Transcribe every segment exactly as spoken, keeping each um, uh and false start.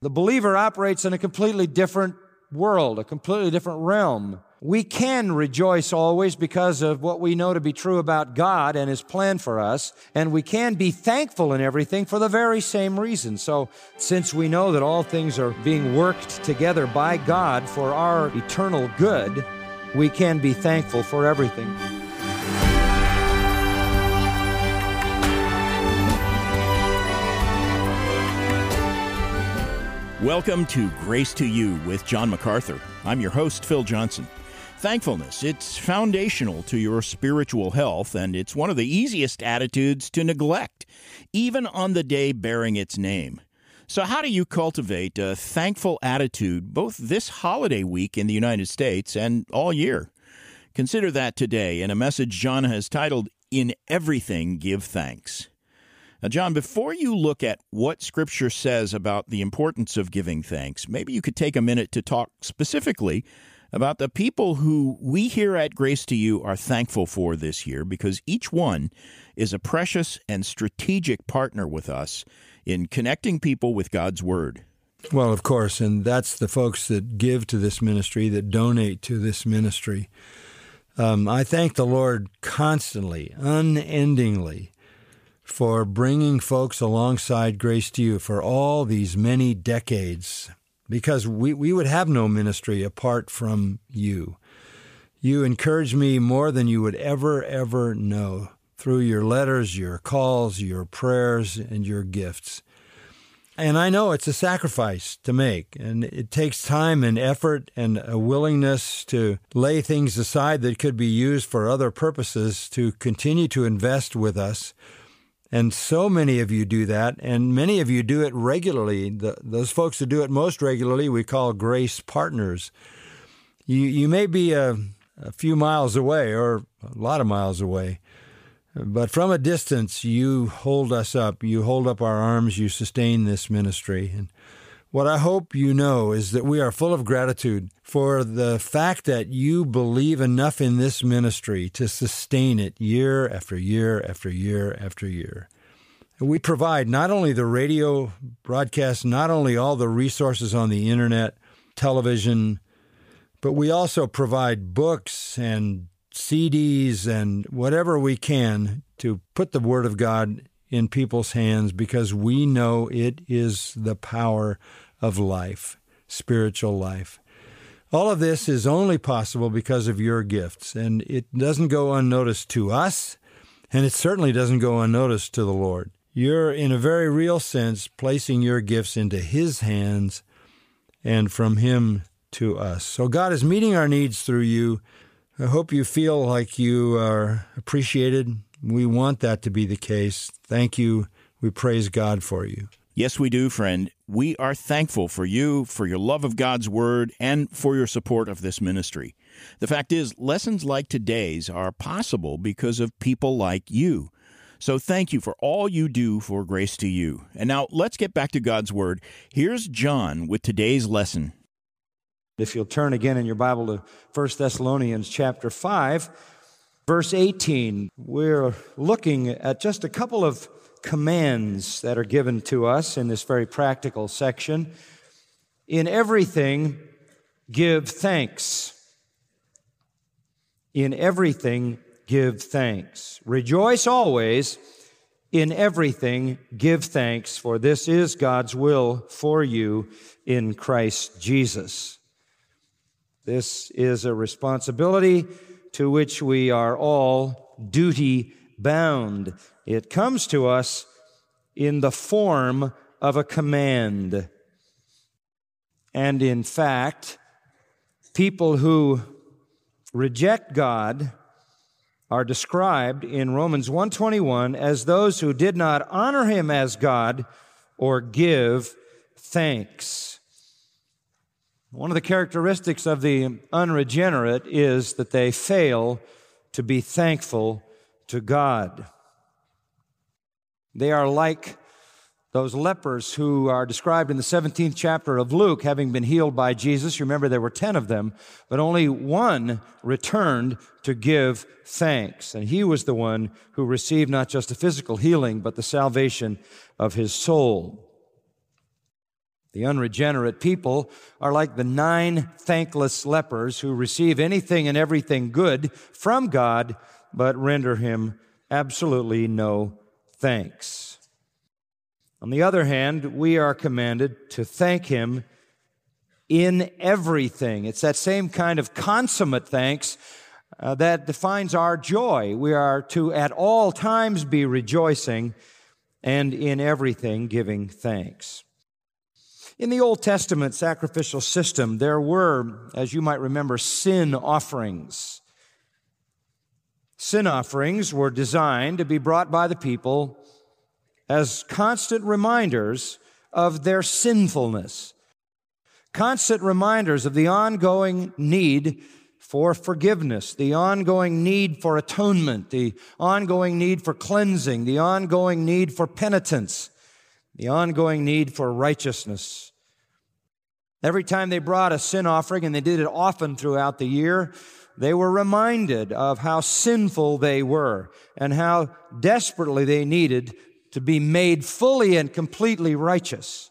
The believer operates in a completely different world, a completely different realm. We can rejoice always because of what we know to be true about God and His plan for us, and we can be thankful in everything for the very same reason. So, since we know that all things are being worked together by God for our eternal good, we can be thankful for everything. Welcome to Grace to You with John MacArthur. I'm your host, Phil Johnson. Thankfulness, it's foundational to your spiritual health, and it's one of the easiest attitudes to neglect, even on the day bearing its name. So how do you cultivate a thankful attitude both this holiday week in the United States and all year? Consider that today in a message John has titled, In Everything Give Thanks. Now, John, before you look at what Scripture says about the importance of giving thanks, maybe you could take a minute to talk specifically about the people who we here at Grace to You are thankful for this year, because each one is a precious and strategic partner with us in connecting people with God's Word. Well, of course, and that's the folks that give to this ministry, that donate to this ministry. Um, I thank the Lord constantly, unendingly, for bringing folks alongside Grace to You for all these many decades, because we, we would have no ministry apart from you. You encourage me more than you would ever, ever know through your letters, your calls, your prayers, and your gifts. And I know it's a sacrifice to make, and it takes time and effort and a willingness to lay things aside that could be used for other purposes to continue to invest with us. And so many of you do that, and many of you do it regularly. The, those folks who do it most regularly, we call grace partners. You you may be a, a few miles away or a lot of miles away, but from a distance, you hold us up. You hold up our arms. You sustain this ministry. And what I hope you know is that we are full of gratitude for the fact that you believe enough in this ministry to sustain it year after year after year after year. We provide not only the radio broadcast, not only all the resources on the internet, television, but we also provide books and C Ds and whatever we can to put the Word of God in people's hands, because we know it is the power of life, spiritual life. All of this is only possible because of your gifts, and it doesn't go unnoticed to us, and it certainly doesn't go unnoticed to the Lord. You're, in a very real sense, placing your gifts into His hands and from Him to us. So God is meeting our needs through you. I hope you feel like you are appreciated. We want that to be the case. Thank you. We praise God for you. Yes, we do, friend. We are thankful for you, for your love of God's Word, and for your support of this ministry. The fact is, lessons like today's are possible because of people like you. So thank you for all you do for Grace to You. And now let's get back to God's Word. Here's John with today's lesson. If you'll turn again in your Bible to First Thessalonians chapter five, verse eighteen, we're looking at just a couple of commands that are given to us in this very practical section. In everything, give thanks. In everything, give thanks. Rejoice always. In everything, give thanks, for this is God's will for you in Christ Jesus. This is a responsibility to which we are all duty bound. It comes to us in the form of a command. And in fact, people who reject God are described in Romans one twenty-one as those who did not honor Him as God or give thanks. One of the characteristics of the unregenerate is that they fail to be thankful to God. They are like those lepers who are described in the seventeenth chapter of Luke, having been healed by Jesus. Remember, there were ten of them, but only one returned to give thanks. And he was the one who received not just a physical healing, but the salvation of his soul. The unregenerate people are like the nine thankless lepers who receive anything and everything good from God, but render Him absolutely no thanks. On the other hand, we are commanded to thank Him in everything. It's that same kind of consummate thanks uh, that defines our joy. We are to at all times be rejoicing and in everything giving thanks. In the Old Testament sacrificial system, there were, as you might remember, sin offerings. Sin offerings were designed to be brought by the people as constant reminders of their sinfulness, constant reminders of the ongoing need for forgiveness, the ongoing need for atonement, the ongoing need for cleansing, the ongoing need for penitence, the ongoing need for righteousness. Every time they brought a sin offering, and they did it often throughout the year, they were reminded of how sinful they were and how desperately they needed to be made fully and completely righteous.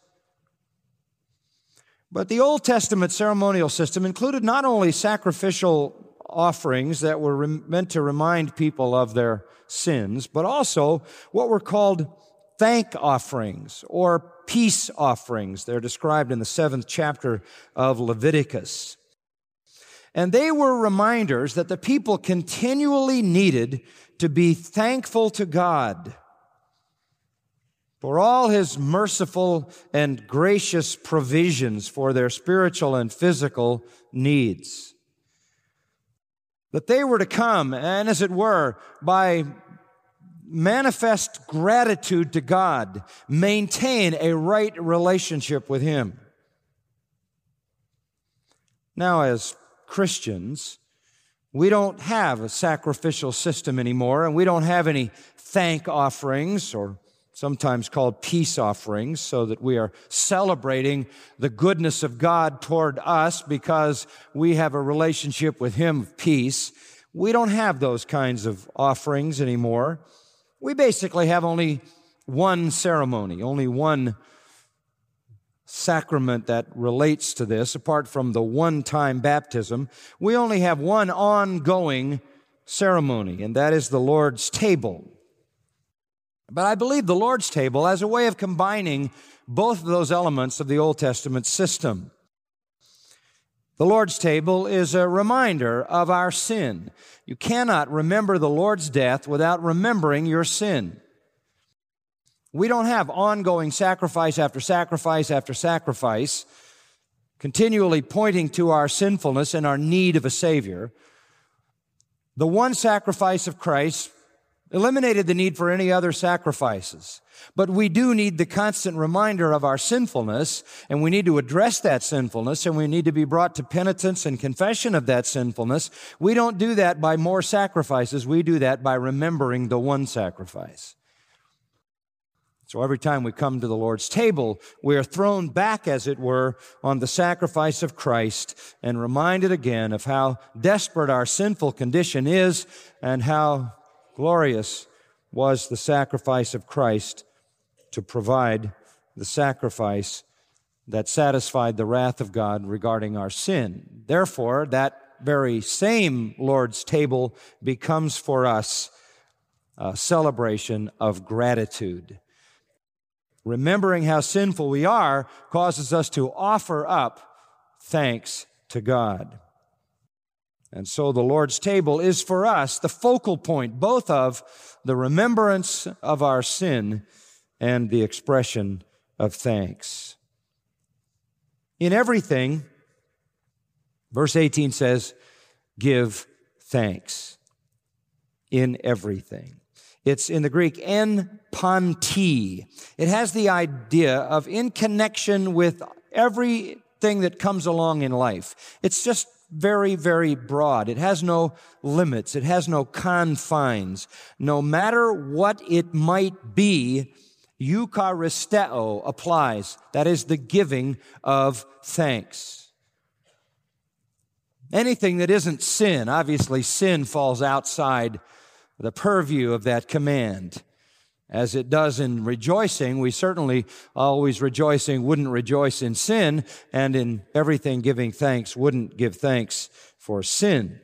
But the Old Testament ceremonial system included not only sacrificial offerings that were re- meant to remind people of their sins, but also what were called thank offerings or peace offerings. They're described in the seventh chapter of Leviticus. And they were reminders that the people continually needed to be thankful to God for all His merciful and gracious provisions for their spiritual and physical needs. That they were to come, and as it were, by manifest gratitude to God, maintain a right relationship with Him. Now, as Christians, we don't have a sacrificial system anymore, and we don't have any thank offerings, or sometimes called peace offerings, so that we are celebrating the goodness of God toward us because we have a relationship with Him of peace. We don't have those kinds of offerings anymore. We basically have only one ceremony, only one sacrament that relates to this, apart from the one-time baptism. We only have one ongoing ceremony, and that is the Lord's table. But I believe the Lord's table as a way of combining both of those elements of the Old Testament system. The Lord's table is a reminder of our sin. You cannot remember the Lord's death without remembering your sin. We don't have ongoing sacrifice after sacrifice after sacrifice, continually pointing to our sinfulness and our need of a Savior. The one sacrifice of Christ eliminated the need for any other sacrifices. But we do need the constant reminder of our sinfulness, and we need to address that sinfulness, and we need to be brought to penitence and confession of that sinfulness. We don't do that by more sacrifices. We do that by remembering the one sacrifice. So every time we come to the Lord's table, we are thrown back, as it were, on the sacrifice of Christ and reminded again of how desperate our sinful condition is and how glorious was the sacrifice of Christ to provide the sacrifice that satisfied the wrath of God regarding our sin. Therefore, that very same Lord's table becomes for us a celebration of gratitude. Remembering how sinful we are causes us to offer up thanks to God. And so the Lord's table is for us the focal point, both of the remembrance of our sin and the expression of thanks. In everything, verse eighteen says, give thanks. In everything. It's in the Greek, en panti. It has the idea of in connection with everything that comes along in life. It's just very, very broad. It has no limits. It has no confines. No matter what it might be, eucharisteo applies. That is the giving of thanks. Anything that isn't sin, obviously sin falls outside the purview of that command. as it does in rejoicing. We certainly always rejoicing wouldn't rejoice in sin, and in everything giving thanks wouldn't give thanks for sin.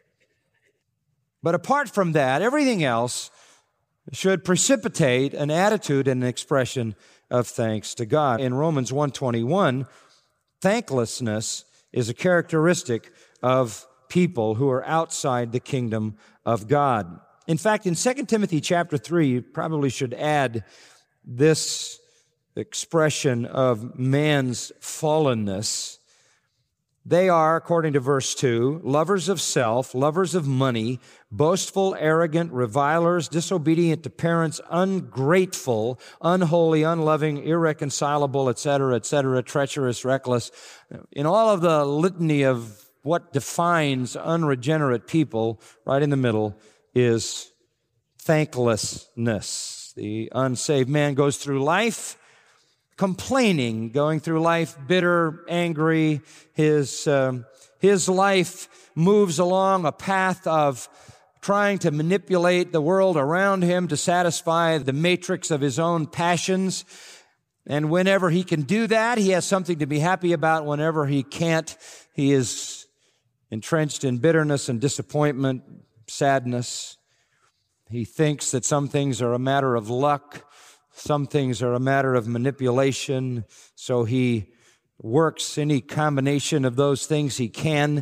But apart from that, everything else should precipitate an attitude and an expression of thanks to God. In Romans one twenty-one, thanklessness is a characteristic of people who are outside the kingdom of God. In fact, in Second Timothy chapter three, you probably should add this expression of man's fallenness. They are, according to verse two, lovers of self, lovers of money, boastful, arrogant, revilers, disobedient to parents, ungrateful, unholy, unloving, irreconcilable, et cetera, et cetera, treacherous, reckless. In all of the litany of what defines unregenerate people, right in the middle is thanklessness. The unsaved man goes through life complaining, going through life bitter, angry. His, um, his life moves along a path of trying to manipulate the world around him to satisfy the matrix of his own passions. And whenever he can do that, he has something to be happy about. Whenever he can't, he is entrenched in bitterness and disappointment, sadness. He thinks that some things are a matter of luck. Some things are a matter of manipulation, so he works any combination of those things he can,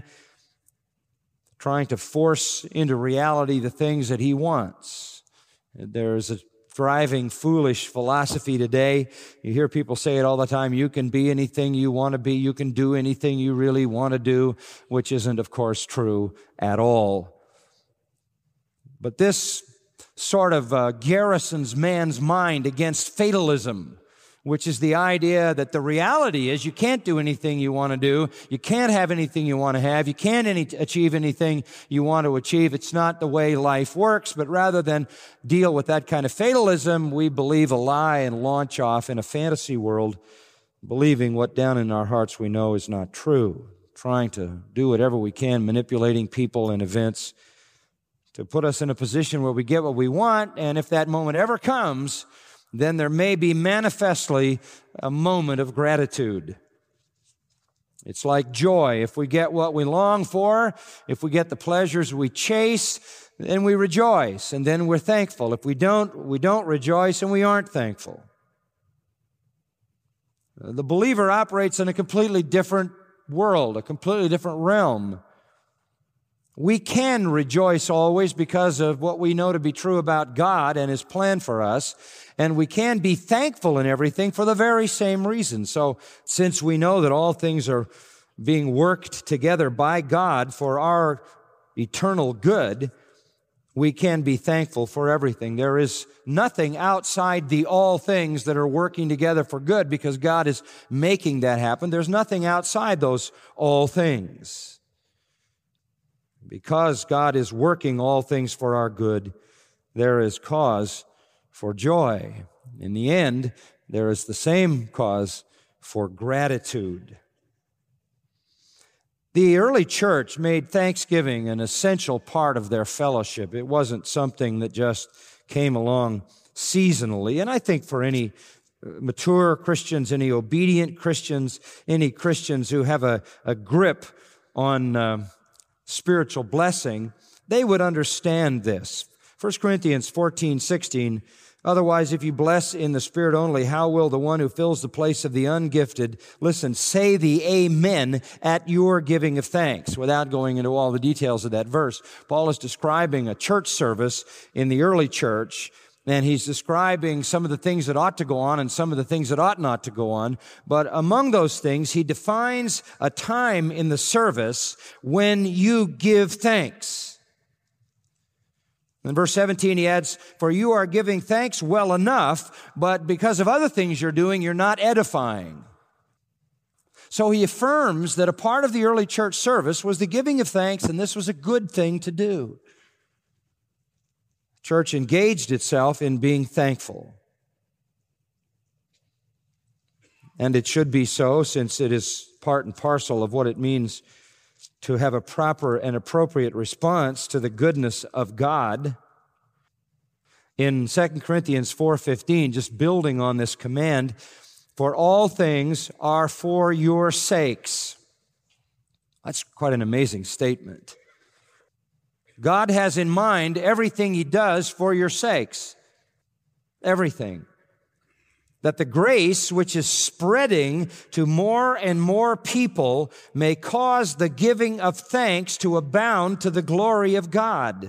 trying to force into reality the things that he wants. There's a thriving, foolish philosophy today. You hear people say it all the time, you can be anything you want to be, you can do anything you really want to do, which isn't, of course, true at all. But this sort of uh, garrisons man's mind against fatalism, which is the idea that the reality is you can't do anything you want to do, you can't have anything you want to have, you can't any, achieve anything you want to achieve. It's not the way life works, but rather than deal with that kind of fatalism, we believe a lie and launch off in a fantasy world, believing what down in our hearts we know is not true, trying to do whatever we can, manipulating people and events to put us in a position where we get what we want, and if that moment ever comes, then there may be manifestly a moment of gratitude. It's like joy. If we get what we long for, if we get the pleasures we chase, then we rejoice, and then we're thankful. If we don't, we don't rejoice, and we aren't thankful. The believer operates in a completely different world, a completely different realm. We can rejoice always because of what we know to be true about God and His plan for us, and we can be thankful in everything for the very same reason. So, since we know that all things are being worked together by God for our eternal good, we can be thankful for everything. There is nothing outside the all things that are working together for good because God is making that happen. There's nothing outside those all things. Because God is working all things for our good, there is cause for joy. In the end, there is the same cause for gratitude. The early church made Thanksgiving an essential part of their fellowship. It wasn't something that just came along seasonally. And I think for any mature Christians, any obedient Christians, any Christians who have a, a grip on uh, spiritual blessing, they would understand this. First Corinthians fourteen sixteen, otherwise, if you bless in the Spirit only, how will the one who fills the place of the ungifted, listen, say the amen at your giving of thanks? Without going into all the details of that verse, Paul is describing a church service in the early church, and he's describing some of the things that ought to go on and some of the things that ought not to go on. But among those things, he defines a time in the service when you give thanks. In verse seventeen, he adds, for you are giving thanks well enough, but because of other things you're doing, you're not edifying. So he affirms that a part of the early church service was the giving of thanks, and this was a good thing to do. Church engaged itself in being thankful. And it should be so, since it is part and parcel of what it means to have a proper and appropriate response to the goodness of God. In Second Corinthians four fifteen, just building on this command, for all things are for your sakes. That's quite an amazing statement. God has in mind everything He does for your sakes. Everything. That the grace which is spreading to more and more people may cause the giving of thanks to abound to the glory of God.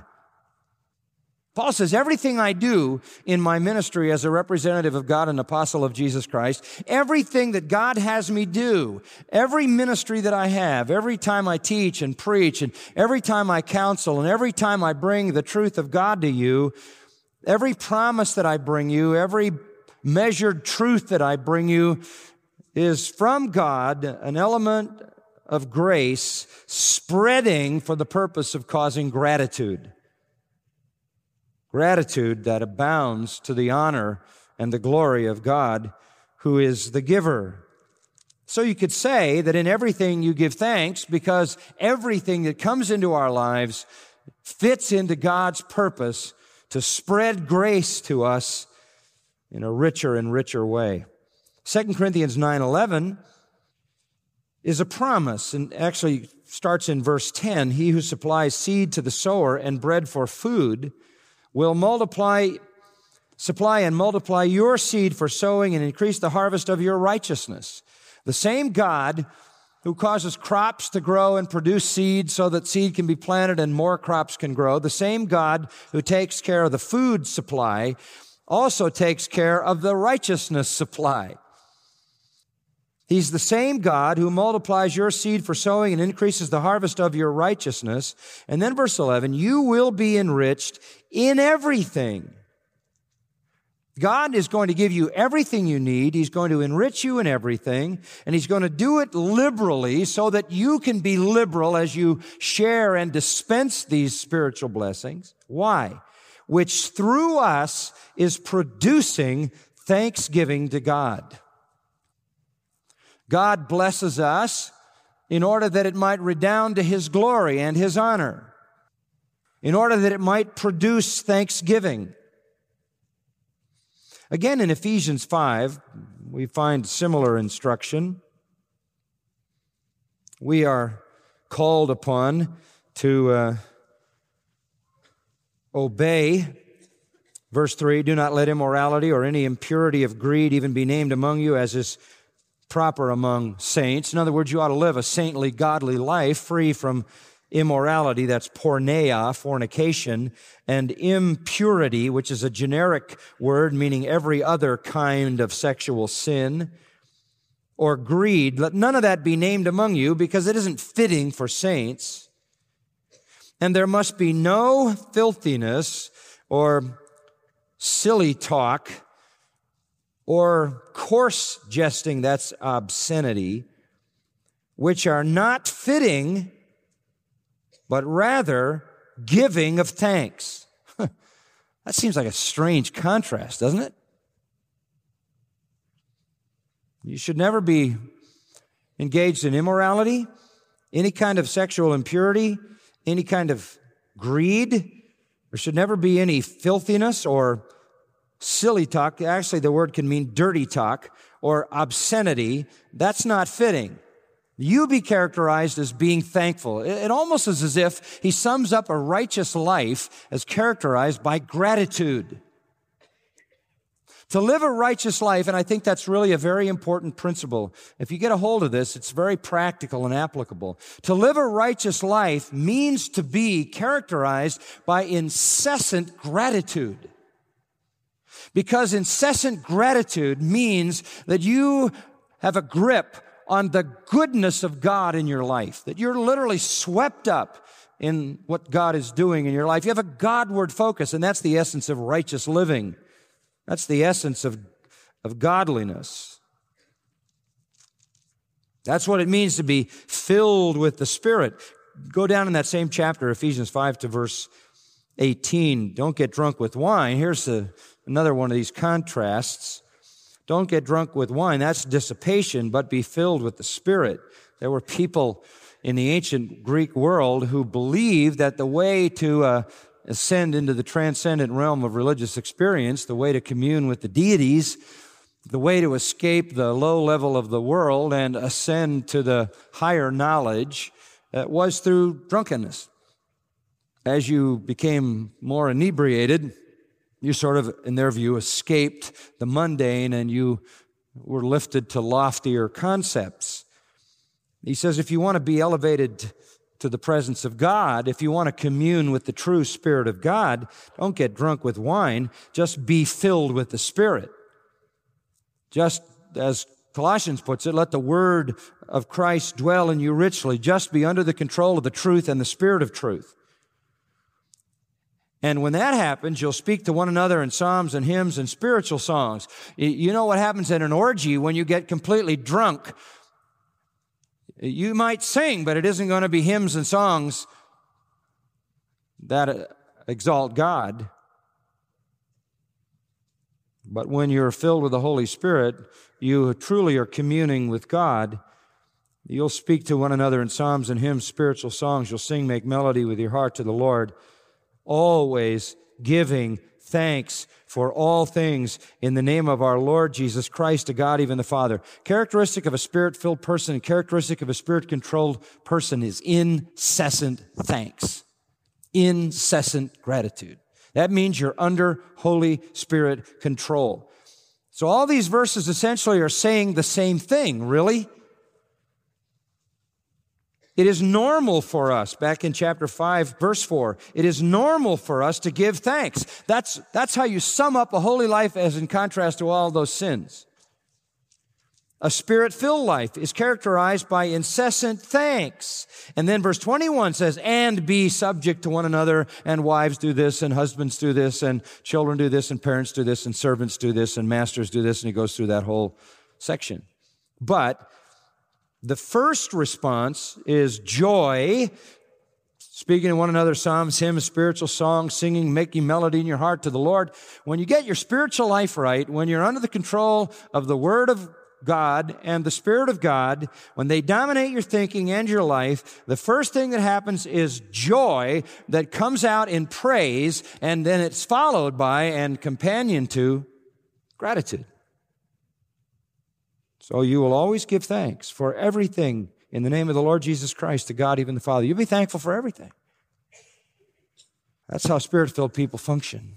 Paul says, everything I do in my ministry as a representative of God and apostle of Jesus Christ, everything that God has me do, every ministry that I have, every time I teach and preach, and every time I counsel, and every time I bring the truth of God to you, every promise that I bring you, every measured truth that I bring you is from God, an element of grace spreading for the purpose of causing gratitude. Gratitude that abounds to the honor and the glory of God, who is the giver. So you could say that in everything you give thanks because everything that comes into our lives fits into God's purpose to spread grace to us in a richer and richer way. Second Corinthians nine eleven is a promise, and actually starts in verse ten. He who supplies seed to the sower and bread for food will multiply, supply and multiply your seed for sowing and increase the harvest of your righteousness. The same God who causes crops to grow and produce seed so that seed can be planted and more crops can grow, the same God who takes care of the food supply also takes care of the righteousness supply. He's the same God who multiplies your seed for sowing and increases the harvest of your righteousness. And then verse eleven, you will be enriched in everything. God is going to give you everything you need. He's going to enrich you in everything, and He's going to do it liberally so that you can be liberal as you share and dispense these spiritual blessings. Why? Which through us is producing thanksgiving to God. God blesses us in order that it might redound to His glory and His honor, in order that it might produce thanksgiving. Again, in Ephesians five, we find similar instruction. We are called upon to uh, obey. Verse three, do not let immorality or any impurity of greed even be named among you as is proper among saints. In other words, you ought to live a saintly, godly life free from immorality, that's porneia, fornication, and impurity, which is a generic word meaning every other kind of sexual sin, or greed. Let none of that be named among you because it isn't fitting for saints. And there must be no filthiness or silly talk or coarse jesting, that's obscenity, which are not fitting, but rather giving of thanks. That seems like a strange contrast, doesn't it? You should never be engaged in immorality, any kind of sexual impurity, any kind of greed. There should never be any filthiness or silly talk. Actually, the word can mean dirty talk or obscenity. That's not fitting. You be characterized as being thankful. It almost is as if he sums up a righteous life as characterized by gratitude. To live a righteous life, and I think that's really a very important principle. If you get a hold of this, it's very practical and applicable. To live a righteous life means to be characterized by incessant gratitude. Because incessant gratitude means that you have a grip on the goodness of God in your life, that you're literally swept up in what God is doing in your life. You have a Godward focus, and that's the essence of righteous living. That's the essence of, of godliness. That's what it means to be filled with the Spirit. Go down in that same chapter, Ephesians five, to verse eighteen. Don't get drunk with wine. Here's a, another one of these contrasts. Don't get drunk with wine. That's dissipation, but be filled with the Spirit. There were people in the ancient Greek world who believed that the way to uh, ascend into the transcendent realm of religious experience, the way to commune with the deities, the way to escape the low level of the world and ascend to the higher knowledge, uh, was through drunkenness. As you became more inebriated, you sort of, in their view, escaped the mundane and you were lifted to loftier concepts. He says, if you want to be elevated to the presence of God, if you want to commune with the true Spirit of God, don't get drunk with wine, just be filled with the Spirit. Just as Colossians puts it, let the word of Christ dwell in you richly. Just be under the control of the truth and the Spirit of truth. And when that happens, you'll speak to one another in psalms and hymns and spiritual songs. You know what happens at an orgy when you get completely drunk? You might sing, but it isn't going to be hymns and songs that exalt God. But when you're filled with the Holy Spirit, you truly are communing with God. You'll speak to one another in psalms and hymns, spiritual songs. You'll sing, make melody with your heart to the Lord, always giving thanks for all things in the name of our Lord Jesus Christ to God, even the Father. Characteristic of a Spirit-filled person, characteristic of a Spirit-controlled person is incessant thanks, incessant gratitude. That means you're under Holy Spirit control. So all these verses essentially are saying the same thing, really. It is normal for us, back in chapter five, verse four, it is normal for us to give thanks. That's, that's how you sum up a holy life as in contrast to all those sins. A Spirit-filled life is characterized by incessant thanks. And then verse twenty-one says, and be subject to one another, and wives do this, and husbands do this, and children do this, and parents do this, and servants do this, and masters do this, and he goes through that whole section. But the first response is joy, speaking to one another, psalms, hymns, spiritual songs, singing, making melody in your heart to the Lord. When you get your spiritual life right, when you're under the control of the Word of God and the Spirit of God, when they dominate your thinking and your life, the first thing that happens is joy that comes out in praise, and then it's followed by and companion to gratitude. So you will always give thanks for everything in the name of the Lord Jesus Christ to God, even the Father. You'll be thankful for everything. That's how Spirit-filled people function.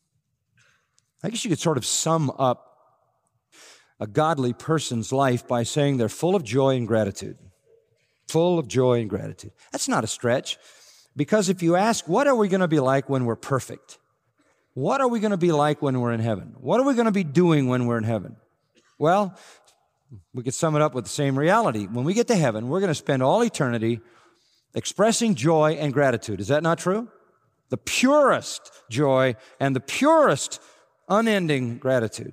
I guess you could sort of sum up a godly person's life by saying they're full of joy and gratitude. Full of joy and gratitude. That's not a stretch, because if you ask, what are we going to be like when we're perfect? What are we going to be like when we're in heaven? What are we going to be doing when we're in heaven? Well, we could sum it up with the same reality. When we get to heaven, we're going to spend all eternity expressing joy and gratitude. Is that not true? The purest joy and the purest unending gratitude.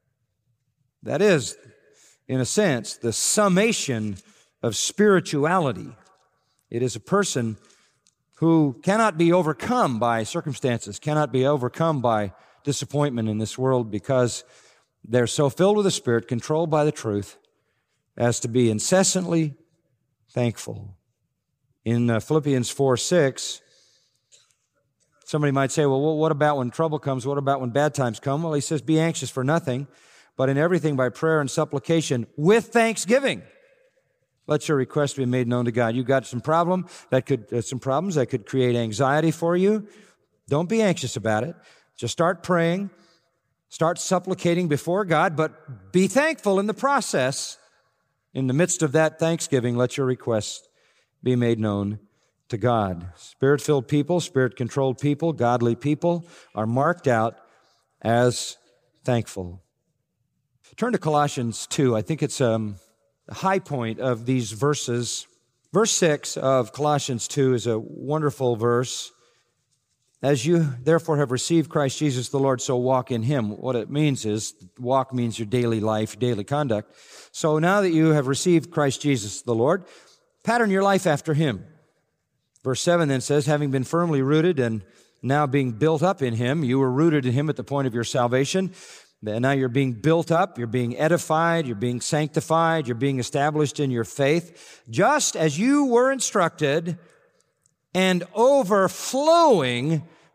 That is, in a sense, the summation of spirituality. It is a person who cannot be overcome by circumstances, cannot be overcome by disappointment in this world, because they're so filled with the Spirit, controlled by the truth, as to be incessantly thankful. In uh, Philippians four six, somebody might say, well, what about when trouble comes? What about when bad times come? Well, he says, be anxious for nothing, but in everything by prayer and supplication with thanksgiving. Let your request be made known to God. You've got some problem that could, uh, some problems that could create anxiety for you. Don't be anxious about it. Just start praying. Start supplicating before God, but be thankful in the process. In the midst of that thanksgiving, let your requests be made known to God. Spirit-filled people, Spirit-controlled people, godly people are marked out as thankful. Turn to Colossians two. I think it's um, a high point of these verses. Verse six of Colossians two is a wonderful verse. As you therefore have received Christ Jesus the Lord, so walk in Him. What it means is, walk means your daily life, daily conduct. So now that you have received Christ Jesus the Lord, pattern your life after Him. Verse seven then says, having been firmly rooted and now being built up in Him, you were rooted in Him at the point of your salvation. And now you're being built up, you're being edified, you're being sanctified, you're being established in your faith, just as you were instructed, and overflowing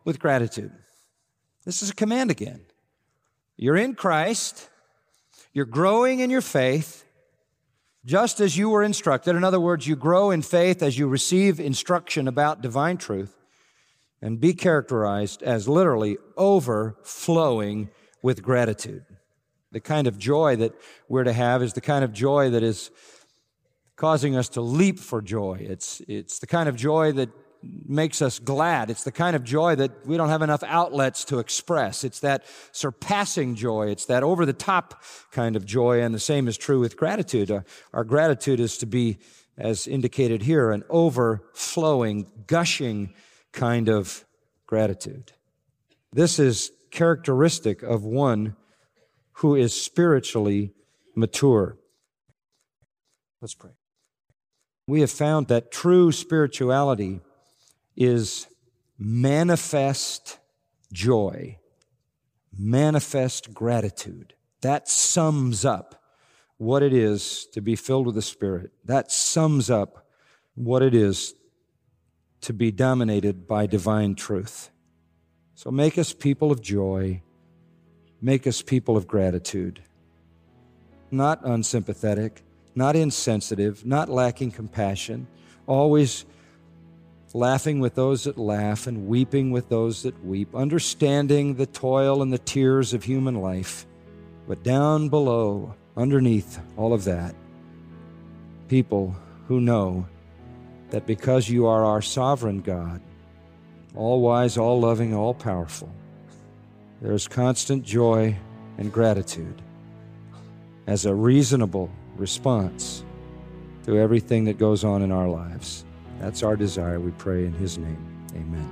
with gratitude. This is a command again. You're in Christ. You're growing in your faith, just as you were instructed. In other words, you grow in faith as you receive instruction about divine truth, and be characterized as literally overflowing with gratitude. The kind of joy that we're to have is the kind of joy that is causing us to leap for joy. It's, it's the kind of joy that makes us glad. It's the kind of joy that we don't have enough outlets to express. It's that surpassing joy. It's that over-the-top kind of joy, and the same is true with gratitude. Our, our gratitude is to be, as indicated here, an overflowing, gushing kind of gratitude. This is characteristic of one who is spiritually mature. Let's pray. We have found that true spirituality is manifest joy, manifest gratitude. That sums up what it is to be filled with the Spirit. That sums up what it is to be dominated by divine truth. So make us people of joy. Make us people of gratitude. Not unsympathetic, not insensitive, not lacking compassion, always laughing with those that laugh and weeping with those that weep, understanding the toil and the tears of human life. But down below, underneath all of that, people who know that because you are our sovereign God, all-wise, all-loving, all-powerful, there is constant joy and gratitude as a reasonable response to everything that goes on in our lives. That's our desire, we pray in His name. Amen.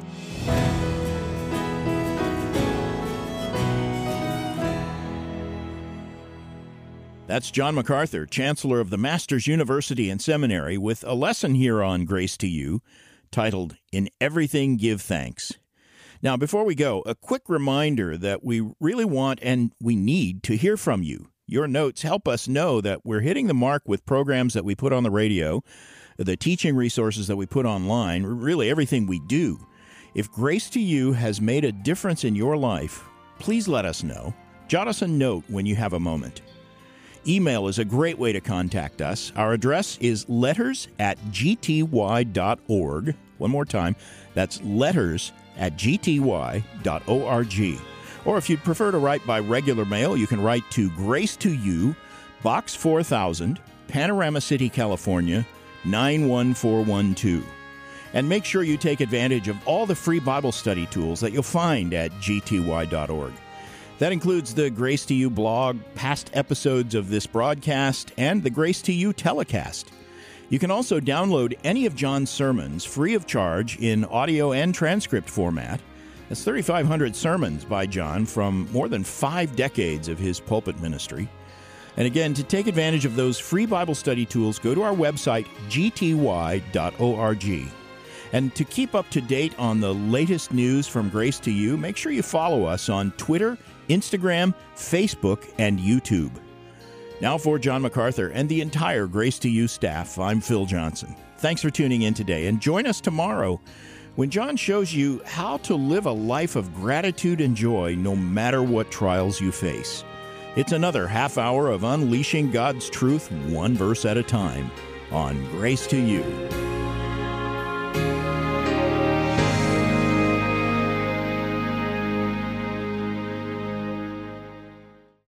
That's John MacArthur, Chancellor of the Masters University and Seminary, with a lesson here on Grace to You titled, In Everything Give Thanks. Now, before we go, a quick reminder that we really want and we need to hear from you. Your notes help us know that we're hitting the mark with programs that we put on the radio, the teaching resources that we put online, really everything we do. If Grace to You has made a difference in your life, please let us know. Jot us a note when you have a moment. Email is a great way to contact us. Our address is letters at g t y dot org. One more time, that's letters at g t y dot org. Or if you'd prefer to write by regular mail, you can write to Grace to You, Box four thousand, Panorama City, California, nine one four one two. And make sure you take advantage of all the free Bible study tools that you'll find at g t y dot org. That includes the Grace to You blog, past episodes of this broadcast, and the Grace to You telecast. You can also download any of John's sermons free of charge in audio and transcript format. That's thirty-five hundred sermons by John from more than five decades of his pulpit ministry. And again, to take advantage of those free Bible study tools, go to our website, g t y dot org. And to keep up to date on the latest news from Grace to You, make sure you follow us on Twitter, Instagram, Facebook, and YouTube. Now for John MacArthur and the entire Grace to You staff, I'm Phil Johnson. Thanks for tuning in today, and join us tomorrow when John shows you how to live a life of gratitude and joy no matter what trials you face. It's another half hour of unleashing God's truth one verse at a time on Grace to You.